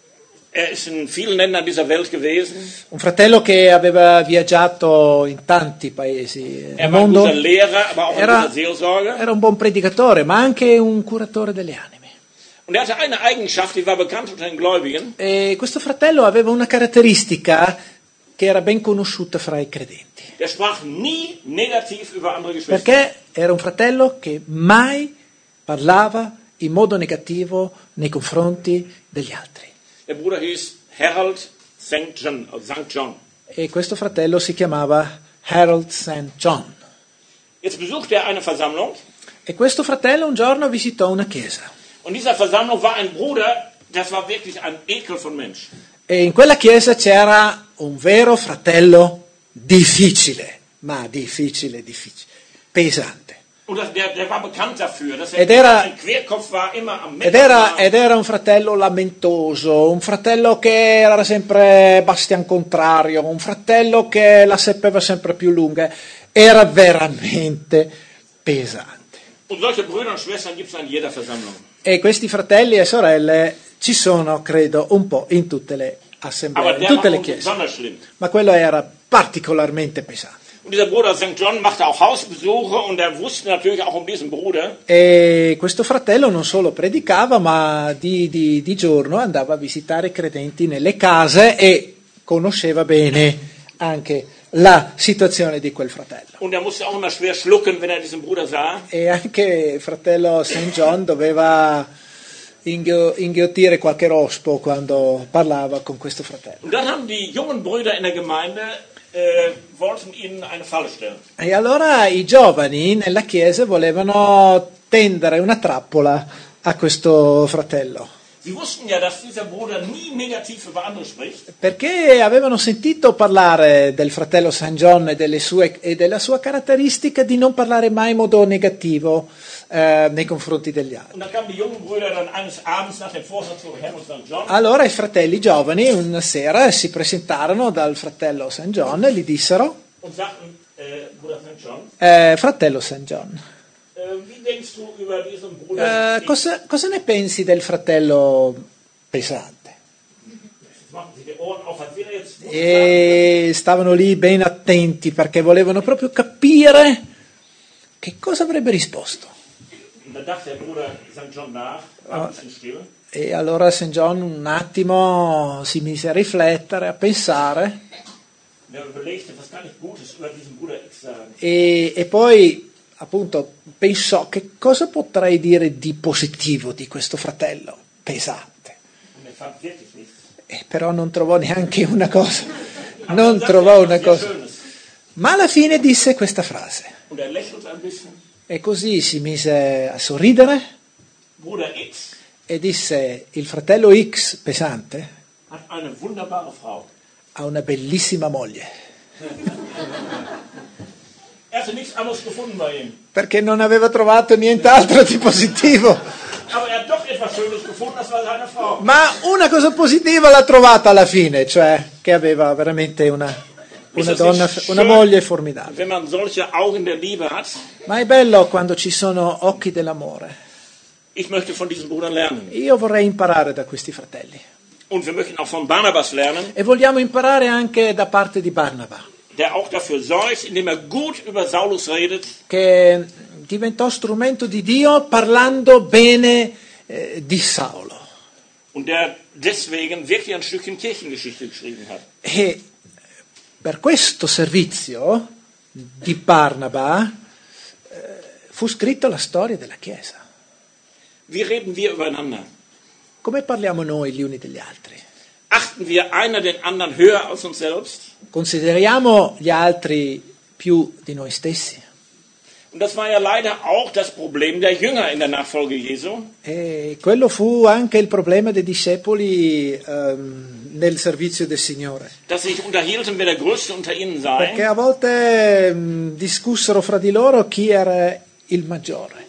er ist in vielen Ländern dieser Welt gewesen. Un fratello che aveva viaggiato in tanti paesi Er del war ein mondo, guter Lehrer, aber auch ein era, guter Seelsorger. era un buon predicatore, ma anche un curatore delle anime. Und er hatte eine Eigenschaft, die war bekannt unter den Gläubigen. E questo fratello aveva una caratteristica che era ben conosciuta fra i credenti, Der sprach nie negativ über andere Geschwister. perché era un fratello che mai parlava in modo negativo nei confronti degli altri. Der Bruder hieß Harold Sankt John. Sankt John. E questo fratello si chiamava Harold Saint John. Jetzt besuchte er eine Versammlung. E questo fratello un giorno visitò una chiesa. Und in dieser Versammlung war ein Bruder, das war wirklich ein Ekel von Mensch. E in quella chiesa c'era un vero fratello difficile, ma difficile, difficile, pesante. Und das, der, der war bekannt dafür, dass er Ed era- ein Querkopf war, immer am Ed era, Meckern ed era un fratello lamentoso, un fratello che era sempre bastian contrario, un fratello che la sapeva sempre più lunga. Era veramente pesante. Und solche Brüder und Schwestern gibt es in jeder Versammlung. E questi fratelli e sorelle ci sono, credo, un po' in tutte le Aber assemblee, in der tutte war le nun chiese. besonders schlimm. Ma quello era particolarmente pesante. Und dieser Bruder Sankt John machte auch Hausbesuche und er wusste natürlich auch um diesen Bruder. E questo fratello non solo predicava, ma di, di, di giorno andava a visitare i credenti nelle case e conosceva bene anche la situazione di quel fratello. Und er musste auch immer schwer schlucken, wenn er diesen Bruder sah. E anche il fratello Saint John doveva inghio- inghiottire qualche rospo quando parlava con questo fratello. Und dann haben die jungen Brüder in der Gemeinde äh, wollten ihnen eine Falle stellen. E allora i giovani nella chiesa volevano tendere una trappola a questo fratello, Sie wussten ja, dass dieser Bruder nie negativ über andere spricht. perché avevano sentito parlare del fratello San John e, delle sue, e della sua caratteristica di non parlare mai in modo negativo eh, nei confronti degli altri. Und dann kamen die jungen Brüder dann eines Abends nach dem Vorsatz zu Herrn und Sankt John. Allora i fratelli giovani una sera si presentarono dal fratello San John e gli dissero: Und sagten, äh, Bruder Sankt John, eh, fratello San John, äh, wie denkst du über diesen Bruder? eh, cosa, cosa ne pensi del fratello pesante? Jetzt machen sie die Ohren auf, als wäre jetzt... E stavano lì ben attenti perché volevano proprio capire che cosa avrebbe risposto. Und dann dachte der Bruder Sankt John nach, war ein bisschen still. E allora Saint John un attimo si mise a riflettere, a pensare, Und er überlegte, was kann ich Gutes über diesen Bruder X sagen? e, e poi appunto pensò: che cosa potrei dire di positivo di questo fratello pesante? Und er fand wirklich nichts. E però non trovò neanche una cosa, Aber non dann sagte trovò er una etwas sehr cosa. Schönes. Ma alla fine disse questa frase. Und er lächelte ein bisschen E così si mise a sorridere Bruder X e disse: il fratello X pesante hat eine wunderbare Frau. ha una bellissima moglie. Er hatte nichts anderes gefunden bei ihm. Perché non aveva trovato nient'altro di positivo. Aber er hat doch etwas Schönes gefunden, das war seine Frau. Ma una cosa positiva l'ha trovata alla fine, cioè che aveva veramente una, una donna, una moglie formidabile. Wenn man solche Augen der Liebe hat, Ma è bello quando ci sono occhi dell'amore. ich möchte von diesen Brüdern lernen. Io vorrei imparare da questi fratelli. Und wir möchten auch von Barnabas lernen, E vogliamo imparare anche da parte di Barnaba, der auch dafür sorgt, indem er gut über Saulus redet, che diventò strumento di Dio parlando bene eh, di Saulo. und der deswegen wirklich ein Stückchen Kirchengeschichte geschrieben hat. E per questo servizio di Barnaba eh, fu scritta la storia della Chiesa. Wie reden wir übereinander? Come parliamo noi gli uni degli altri? Achten wir einer den anderen höher als uns selbst? Consideriamo gli altri più di noi stessi? Und das war ja leider auch das Problem der Jünger in der Nachfolge Jesu. E quello fu anche il problema dei discepoli ehm, nel servizio del Signore. Dass sie sich unterhielten, wer der Größte unter ihnen sei. Perché a volte mh, discussero fra di loro chi era il maggiore.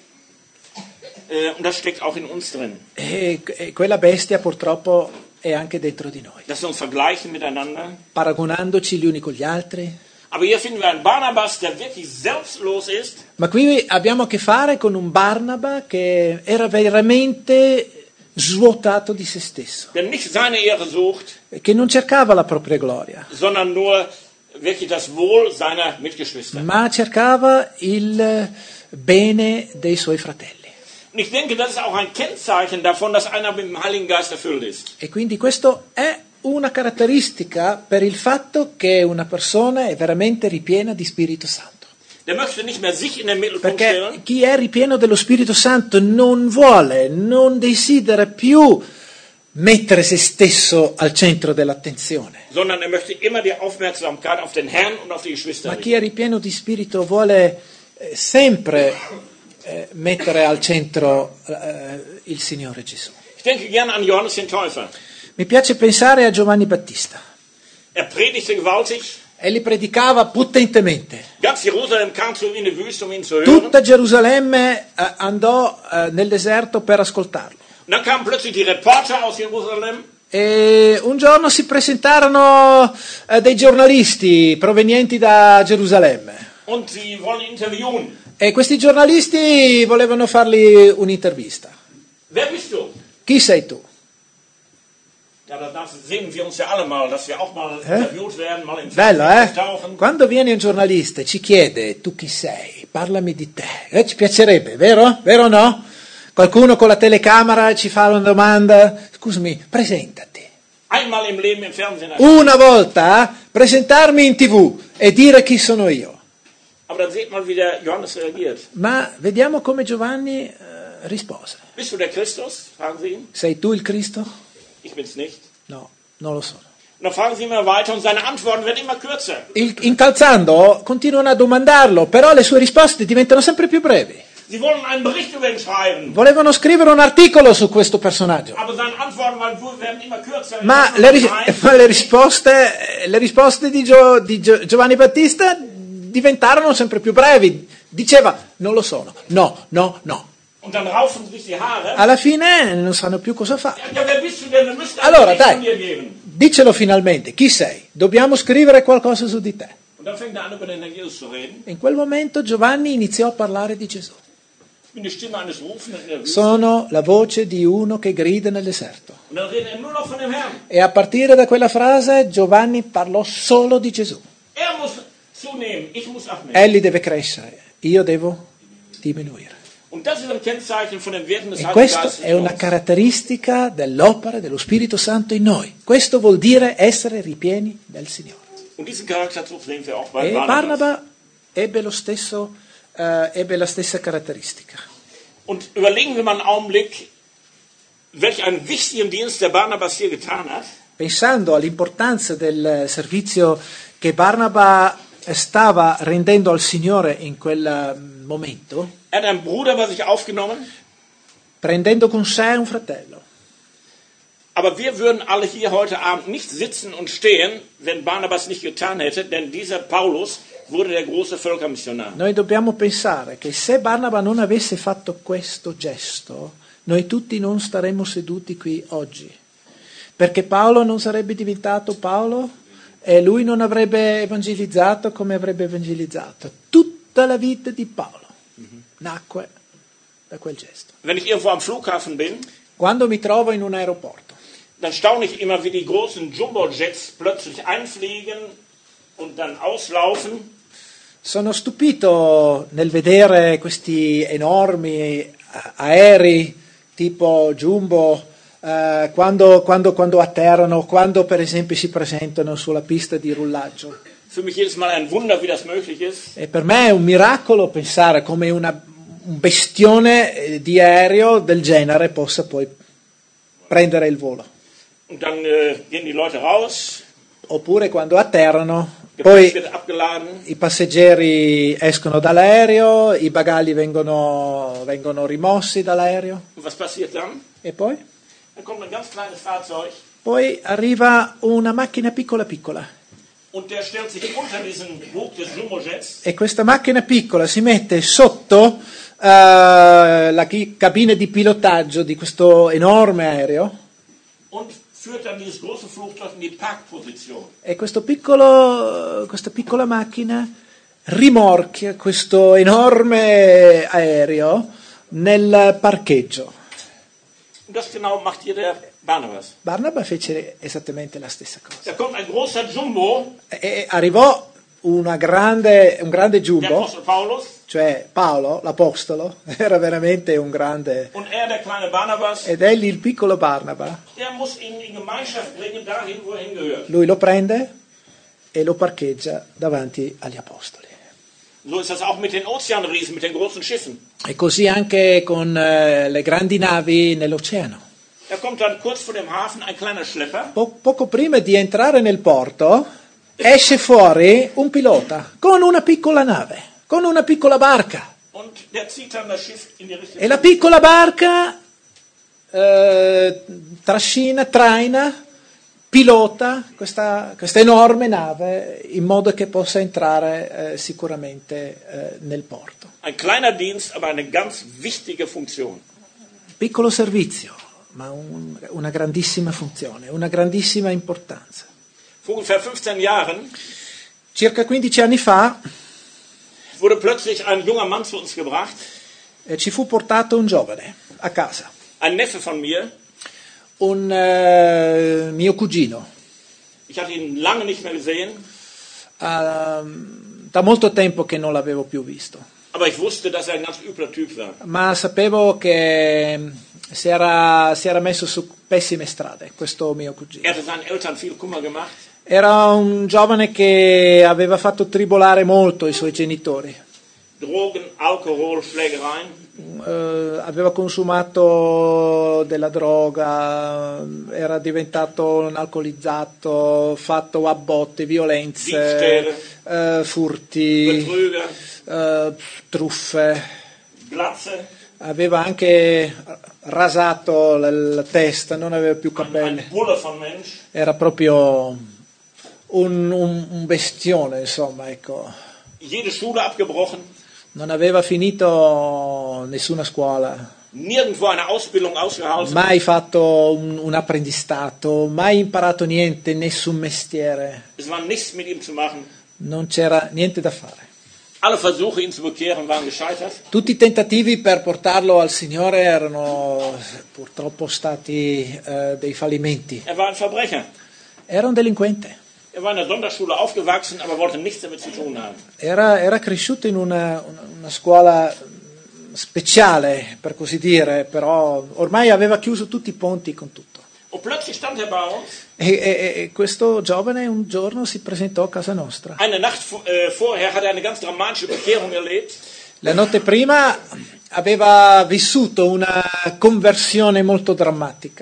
Äh, und das steckt auch in uns drin. E, e quella bestia purtroppo è anche dentro di noi, Dass wir uns vergleichen miteinander. paragonandoci gli uni con gli altri. Aber hier finden wir einen Barnabas, der wirklich selbstlos ist, Ma qui abbiamo a che fare con un Barnaba che era veramente svuotato di se stesso, der nicht seine Ehre sucht, che non cercava la propria gloria, sondern nur wirklich das Wohl seiner Mitgeschwister. ma cercava il bene dei suoi fratelli. Und ich denke, das ist auch ein Kennzeichen davon, dass einer mit dem Heiligen Geist erfüllt ist. E quindi questo è una caratteristica per il fatto che una persona è veramente ripiena di Spirito Santo. Der möchte nicht mehr sich in den Mittelpunkt Perché stellen, chi è ripieno dello Spirito Santo non vuole, non desidera più mettere se stesso al centro dell'attenzione. sondern er möchte immer die Aufmerksamkeit auf den Herrn und auf die Geschwister Ma chi richten. è ripieno di Spirito vuole eh, sempre eh, mettere al centro eh, il Signore Gesù. Ich denke gerne an Johannes den Täufer. Mi piace pensare a Giovanni Battista. Er predigte gewaltig. Egli predicava potentemente. Ganz Jerusalem kam zu ihm in die Wüste, um ihn zu hören. Tutta Gerusalemme eh, andò eh, nel deserto per ascoltarlo. Und dann kamen plötzlich die Reporter aus Jerusalem E un giorno si presentarono eh, dei giornalisti provenienti da Gerusalemme und sie wollen ihn interviewen. e questi giornalisti volevano fargli un'intervista. Wer bist du? Chi sei tu? Ja, danach sehen wir uns ja alle mal, dass wir auch mal interviewt werden, mal im Bello, Fernsehen eh? tauchen. Quando viene un giornalista e ci chiede tu chi sei, parlami di te, eh, ci piacerebbe, vero? Vero o no? Qualcuno con la telecamera ci fa una domanda, scusami, presentati. Einmal im Leben im Fernsehen. Una volta presentarmi in tv e dire chi sono io. Aber dann seht mal, wie der Johannes reagiert. Ma vediamo come Giovanni eh, rispose. Bist du der Christus? Fragen sie ihn. Sei tu il Cristo? Ich bin's nicht. No, non lo sono. Und dann fragen sie immer weiter und seine Antworten werden immer kürzer. Il, incalzando continuano a domandarlo, però le sue risposte diventano sempre più brevi. Sie wollen einen Bericht über ihn schreiben. Volevano scrivere un articolo su questo personaggio, Aber seine Antworten werden immer kürzer. ma le, ri- ma le risposte, le risposte di, Gio- di Gio- Giovanni Battista diventarono sempre più brevi. Diceva, non lo sono, no, no, no. Und dann raufen sich die Haare. Alla fine non sanno più cosa fare. Ja, wer bist du denn? Wir müssen einen Allora, Bericht von dai, dir geben. dicelo finalmente, chi sei? Dobbiamo scrivere qualcosa su di te. Und dann fängt er an, über den Herrn Jesus zu reden. In quel momento Giovanni iniziò a parlare di Gesù. Ich bin die Stimme eines Rufenden in der Wüste. Sono la voce di uno che grida nel deserto. Und dann redet er nur noch von dem Herrn. E a partire da quella frase Giovanni parlò solo di Gesù. Er muss zunehmen, ich muss abnehmen. Egli deve crescere, io devo diminuire. Und das ist ein Kennzeichen von den Werten des E Heiligen questa Geistes è in una uns. caratteristica dell'opera dello Spirito Santo in noi. Questo vuol dire essere ripieni del Signore. Und diesen Charakterzug sehen wir auch bei E Barnabas. Barnaba ebbe, lo stesso, eh, ebbe la stessa caratteristica. Und überlegen wir mal einen Augenblick, welch einen wichtigen Dienst der Barnabas hier getan hat. Pensando all'importanza del servizio che Barnaba stava rendendo al Signore in quel momento, Er hat einen Bruder bei sich aufgenommen, prendendo con sé un fratello. aber wir würden alle hier heute Abend nicht sitzen und stehen, wenn Barnabas nicht getan hätte, denn dieser Paulus wurde der große Völkermissionar. Noi dobbiamo pensare che se Barnaba non avesse fatto questo gesto, noi tutti non staremmo seduti qui oggi, perché Paolo non sarebbe diventato Paolo e lui non avrebbe evangelizzato come avrebbe evangelizzato. Tutta la vita di Paolo nacque da quel gesto. Wenn ich irgendwo am Flughafen bin, Quando mi trovo in un aeroporto, dann staune ich immer, wie die großen Jumbo-Jets plötzlich einfliegen und dann auslaufen. sono stupito nel vedere questi enormi aerei tipo Jumbo eh, quando, quando, quando atterrano, quando per esempio si presentano sulla pista di rullaggio. Für mich jedes Mal ein Wunder, wie das möglich ist. E per me è un miracolo pensare come una, un bestione di aereo del genere possa poi prendere il volo. Und dann äh, gehen die Leute raus, Oppure quando atterrano, Gepäck poi wird abgeladen, i passeggeri escono dall'aereo, i bagagli vengono, vengono rimossi dall'aereo und was passiert dann? e poi? Dann kommt ein ganz kleines Fahrzeug Poi arriva una macchina piccola piccola und der stellt sich unter diesen Bug des Jumbo-Jets e questa macchina piccola si mette sotto eh, la chi- cabina di pilotaggio di questo enorme aereo und führt dann dieses große Flugzeug in die Parkposition. e questo piccolo, questa piccola macchina rimorchia questo enorme aereo nel parcheggio. Und das genau macht hier der Barnabas. Barnaba fece esattamente la stessa cosa. Da kommt ein großer Jumbo, E- e arrivò una grande, un grande der giumbo, Apostel Paulus, cioè Paolo, l'apostolo, era veramente un grande, und er, der kleine Barnabas, ed egli, il piccolo Barnaba, der muss ihn in Gemeinschaft bringen, dahin, wo er hingehört. lui lo prende e lo parcheggia davanti agli apostoli. So ist das auch mit den Ozeanriesen, mit den großen Schiffen. E così anche con eh, le grandi navi nell'oceano. Da kommt dann kurz vor dem Hafen ein kleiner Schlepper, Po- poco prima di entrare nel porto, esce fuori un pilota con una piccola nave, con una piccola barca. und der zieht dann das Schiff in die Richtung. E la piccola barca eh, trascina, traina, pilota questa, questa enorme nave in modo che possa entrare eh, sicuramente eh, nel porto. Ein kleiner Dienst, aber eine ganz wichtige Funktion. Piccolo servizio, ma un- una grandissima funzione, una grandissima importanza. Vor ungefähr fünfzehn Jahren Circa quindici anni fa wurde plötzlich ein junger Mann zu uns gebracht, eh, ci fu portato un giovane a casa, ein Neffe von mir. un eh, mio cugino. Ich hatte ihn lange nicht mehr gesehen, Ehm, da molto tempo che non l'avevo più visto, aber ich wusste, dass er ein ganz übler Typ war. ma sapevo che si era, si era messo su pessime strade, questo mio cugino. Er hatte seinen Eltern viel Kummer gemacht. Era un giovane che aveva fatto tribolare molto i suoi genitori. Drogen, Alkohol, Schlägereien. Eh, aveva consumato della droga, era diventato un alcolizzato, fatto a botte, violenze, eh, furti, Betrüger, eh, truffe. Glatze, Aveva anche rasato la, la testa, non aveva più ein, capelli. ein Bulle von Mensch. Era proprio un, un, un bestione, insomma, ecco. Jede Schule abgebrochen, Non aveva finito nessuna scuola, nirgendwo eine Ausbildung ausgehalten. mai fatto un, un apprendistato, mai imparato niente, nessun mestiere, Es war nichts mit ihm zu machen. non c'era niente da fare. Alle Versuche, ihn zu bekehren, waren gescheitert. Tutti i tentativi per portarlo al Signore erano purtroppo stati eh, dei fallimenti. Er war ein Verbrecher. Era un delinquente, Er war in der Sonderschule aufgewachsen, aber wollte nichts damit zu tun haben. era, era cresciuto in una, una, una scuola speciale, per così dire, però ormai aveva chiuso tutti i ponti con tutto. Und plötzlich stand er bei uns. E, e, e questo giovane un giorno si presentò a casa nostra. Eine Nacht vo- äh, vorher hat er eine ganz dramatische Bekehrung erlebt. La notte prima aveva vissuto una conversione molto drammatica.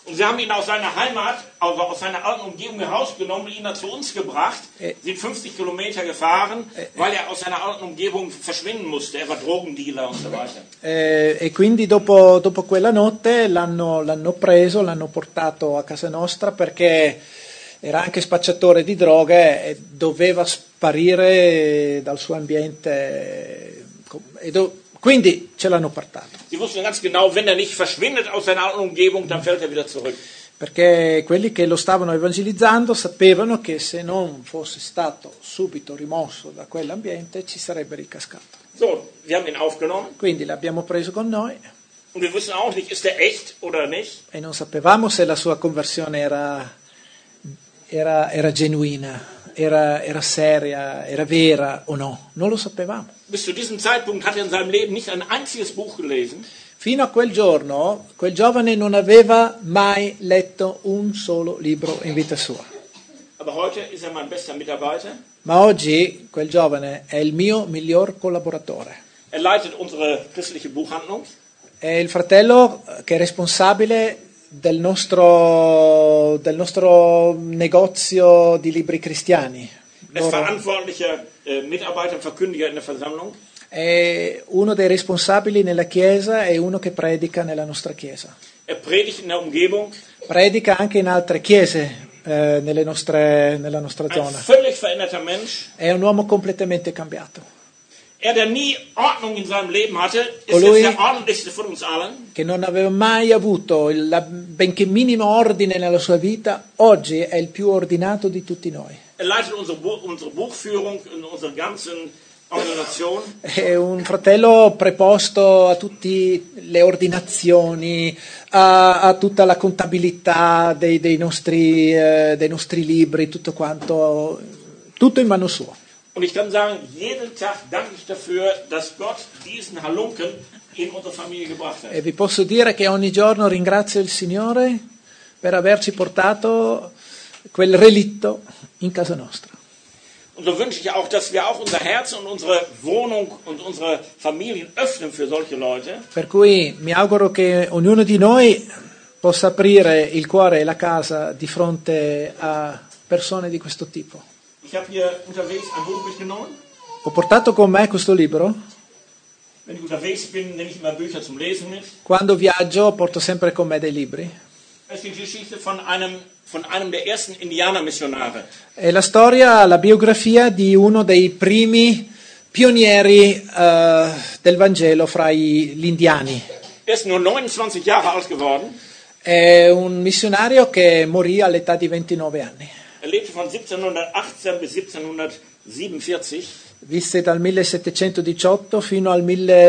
Und sie haben ihn aus seiner Heimat, also aus seiner alten Umgebung herausgenommen, ihn dann zu uns gebracht, E- sind fünfzig Kilometer gefahren, E- weil er aus seiner alten Umgebung verschwinden musste. Er war Drogendealer und so weiter. Eh, e quindi dopo, dopo quella notte l'hanno, l'hanno preso, l'hanno portato a casa nostra perché era anche spacciatore di droghe e doveva sparire dal suo ambiente. E do- quindi ce l'hanno portato. Sie wussten ganz genau, wenn er nicht verschwindet aus seiner alten Umgebung, dann fällt er wieder zurück. Perché quelli che lo stavano evangelizzando sapevano che se non fosse stato subito rimosso da quell'ambiente ci sarebbe ricascato. So, wir haben ihn aufgenommen Quindi l'abbiamo preso con noi und wir wussten auch nicht, ist er echt oder nicht. e non sapevamo se la sua conversione era, era, era genuina, era, era seria, era vera o no. Non lo sapevamo. Bis zu diesem Zeitpunkt hat er in seinem Leben nicht ein einziges Buch gelesen. Fino a quel giorno, quel giovane non aveva mai letto un solo libro in vita sua. Aber heute ist er mein bester Mitarbeiter. Ma oggi quel giovane è il mio miglior collaboratore. Er leitet unsere christliche Buchhandlung. È il fratello che è responsabile del nostro, del nostro negozio di libri cristiani. Er ist verantwortlicher äh, Mitarbeiter und Verkündiger in der Versammlung. È uno dei responsabili nella chiesa e uno che predica nella nostra chiesa. Er predigt in der Umgebung. Predica anche in altre chiese eh, nelle nostre, nella nostra Ein zona. völlig veränderter Mensch. È un uomo completamente cambiato, Er, der nie Ordnung in seinem Leben hatte, ist Colui- jetzt der ordentlichste von uns allen. che non aveva mai avuto il, la, benché minimo ordine nella sua vita, oggi è il più ordinato di tutti noi. Er leitet unsere, Bu unsere Buchführung in unserer ganzen Organisation. È un fratello preposto a tutte le ordinazioni, a, a tutta la contabilità dei, dei, nostri, eh, dei nostri libri, tutto quanto, tutto in mano sua. Und ich kann sagen, jeden Tag danke ich dafür, dass Gott diesen Halunken in unsere Familie gebracht hat. E vi posso dire che ogni giorno ringrazio il Signore per averci portato quel relitto in casa nostra. Und so wünsche ich auch, dass wir auch unser Herz und unsere Wohnung und unsere Familien öffnen für solche Leute. Per cui mi auguro che ognuno di noi possa aprire il cuore e la casa di fronte a persone di questo tipo. Ich habe hier unterwegs ein Buch mitgenommen. Ho portato con me questo libro. Wenn ich unterwegs bin, nehme ich immer Bücher zum Lesen mit. Quando viaggio porto sempre con me dei libri. Es ist die Geschichte von einem, von einem der ersten Indianermissionare. È la storia, la biografia di uno dei primi pionieri eh, del Vangelo fra i, gli indiani. Er ist nur neunundzwanzig Jahre alt geworden. È un missionario che morì all'età di ventinove anni. Er lebte von siebzehnhundertachtzehn bis siebzehnhundertsiebenundvierzig. Visse dal millesettecentodiciotto fino al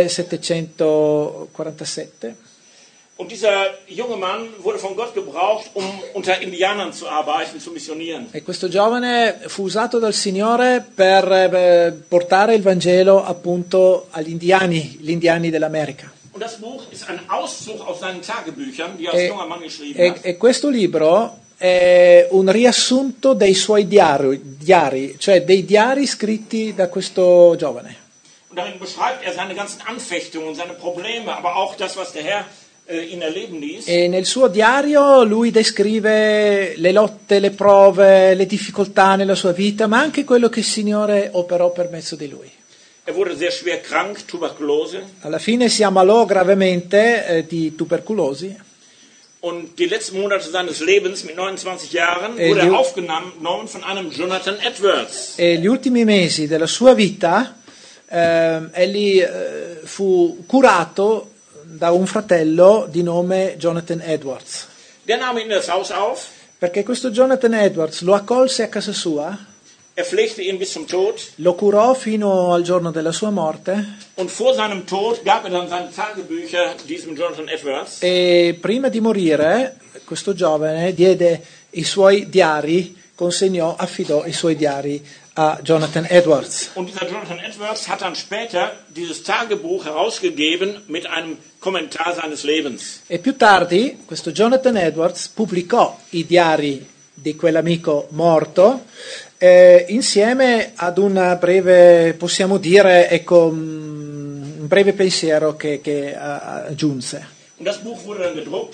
millesettecentoquarantasette. Und dieser junge Mann wurde von Gott gebraucht, um unter Indianern zu arbeiten, zu missionieren. E questo giovane fu usato dal Signore per eh, portare il Vangelo appunto agli indiani, gli indiani dell'America. Und das Buch ist ein Auszug aus seinen Tagebüchern, die er als E, junger Mann geschrieben e, hat. e questo libro è un riassunto dei suoi diari, diari, cioè dei diari scritti da questo giovane. Und darin beschreibt er seine ganzen Anfechtungen, seine Probleme, aber auch das, was der Herr äh, ihn erleben ließ. E nel suo diario lui descrive le lotte, le prove, le difficoltà nella sua vita, ma anche quello che il Signore operò per mezzo di lui. Er wurde sehr schwer krank, Tuberkulose. Alla fine si ammalò gravemente eh, di tubercolosi Und die letzten Monate seines Lebens mit neunundzwanzig Jahren Äh, wurde die- er aufgenommen von einem Jonathan Edwards. e gli ultimi mesi della sua vita eh, egli eh, fu curato da un fratello di nome Jonathan Edwards, Der nahm ihn in das Haus auf, perché questo Jonathan Edwards lo accolse a casa sua, er pflegte ihn bis zum Tod lo curò fino al giorno della sua morte und vor seinem Tod gab er dann seine Tagebücher diesem Jonathan Edwards. e prima di morire questo giovane diede i suoi diari, consegnò, affidò i suoi diari a Jonathan Edwards. Und dieser Jonathan Edwards hat dann später dieses Tagebuch herausgegeben mit einem Kommentar seines Lebens. E più tardi questo Jonathan Edwards pubblicò i diari di quell'amico morto eh, insieme ad una breve, possiamo dire, ecco, un breve pensiero che, che aggiunse. Und das Buch wurde dann gedruckt.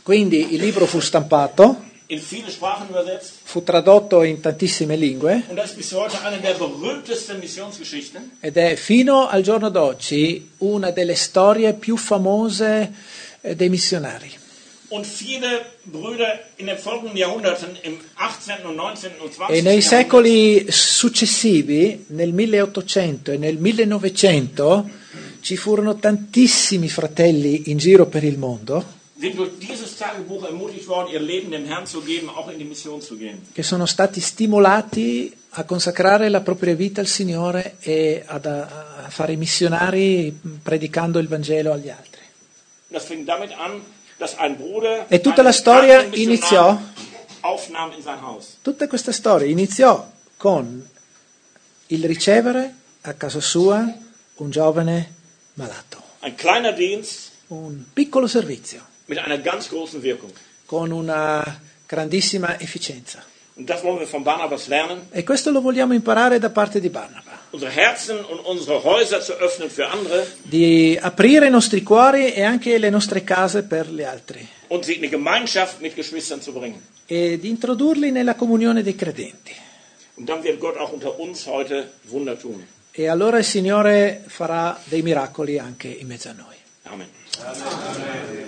Quindi il libro fu stampato, in viele Sprachen übersetzt. fu tradotto in tantissime lingue Und das ist bis heute eine der berühmtesten Missionsgeschichten. ed è fino al giorno d'oggi una delle storie più famose eh, dei missionari. Und viele Brüder in den folgenden Jahrhunderten, im achtzehnten und neunzehnten und E zwanzigsten nei Jahrhundert, secoli successivi, nel milleottocento e nel millenovecento, ci furono tantissimi fratelli in giro per il mondo sind durch dieses Tagebuch ermutigt worden, ihr Leben dem Herrn zu geben, auch in die Mission zu gehen. che sono stati stimolati a consacrare la propria vita al Signore e ad, a fare i missionari predicando il Vangelo agli altri. Das fing damit an, dass ein Bruder E tutta la einen storia anderen Missionar iniziò, aufnahm in sein Haus. tutta questa storia iniziò con il ricevere a casa sua un giovane malato, Ein kleiner Dienst un piccolo servizio mit einer ganz großen Wirkung. con una grandissima efficienza. Und das wollen wir von Barnabas lernen, E questo lo vogliamo imparare da parte di Barnaba, unsere Herzen und unsere Häuser zu öffnen für andere di aprire i nostri cuori e anche le nostre case per gli altri und sie in die Gemeinschaft mit Geschwistern zu bringen. e di introdurli nella comunione dei credenti. Und dann wird Gott auch unter uns heute Wunder tun. E allora il Signore farà dei miracoli anche in mezzo a noi. Amen. Amen.